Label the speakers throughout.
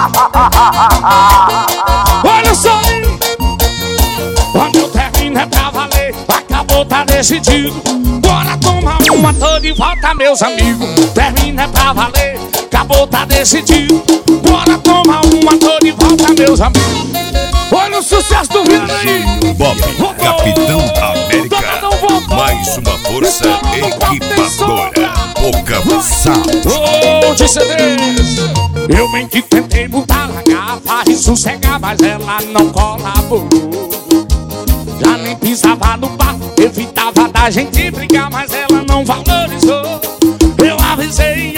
Speaker 1: Olha só aí. Quando eu termino é pra valer. Acabou, tá decidido. Bora tomar uma, tô de volta, meus amigos. Termina é pra valer. Acabou, tá decidido. Bora tomar uma, tô de volta, meus amigos. Olha o sucesso do Viana aí.
Speaker 2: Bob, Capitão América. Mais uma força equipadora. Boca Sound.
Speaker 1: Oh, de CDs. Eu bem que tentei botar na garrafa e sossegar, mas ela não colaborou. Já nem pisava no bar, evitava da gente brigar, mas ela não valorizou. Eu avisei,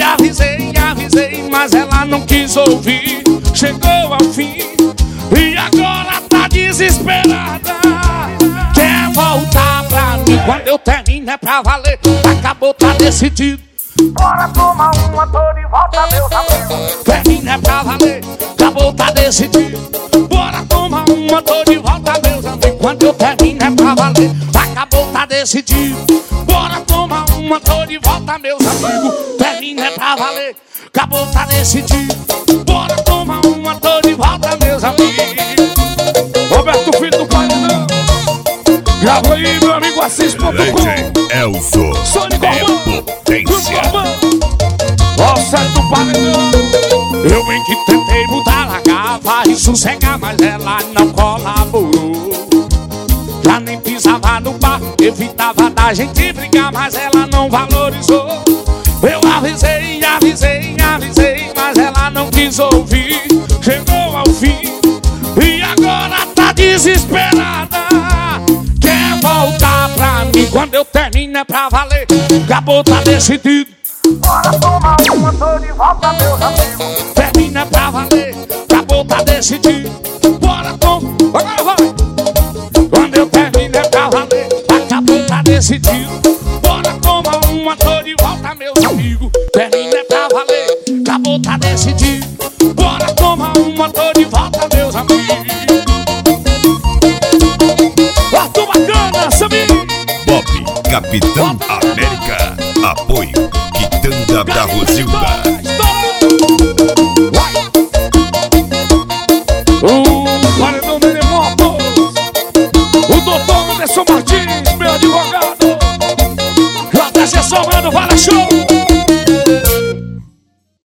Speaker 1: mas ela não quis ouvir. Chegou ao fim e agora tá desesperada. Quer voltar pra mim? Quando eu termino é pra valer. Acabou, tá decidido. Bora tomar uma, tô de volta, meus amigos. Termina é pra valer. Acabou, tá decidido. Bora tomar uma, tô de volta, meus amigos. Quando eu termino é pra valer. Acabou, tá decidido. Bora tomar uma, tô de volta, meus amigos. Termina é pra valer. Acabou, tá decidido. Bora tomar uma, tô de volta, meus amigos. Roberto Filho do Paredão. Grava aí, meu amigo Assis.com.
Speaker 2: Elzo é potência.
Speaker 1: Ó, sai do paredão. Eu bem que tentei mudar a garrafa e sossegar, mas ela não colaborou. Já nem pisava no bar, evitava da gente brigar, mas ela não valorizou. Eu avisei, mas ela não quis ouvir. Chegou ao fim e agora tá desesperada. Quer voltar pra mim? Quando eu termino é pra valer. Acabou, tá decidido. Bora tomar uma, tô de volta, meus amigos. Termina é pra valer. Acabou, tá decidido. Bora tomar. Agora vai. Quando eu termino é pra valer. Acabou, tá decidido. Bora tomar uma, tô de volta, meus amigos. Termina é pra valer. Acabou, tá decidido. Bora tomar uma, tô de volta, meus amigos. Arthur Bacana, Samir.
Speaker 2: Bob, Capitão América. Apoio, Quitanda da Rosilda.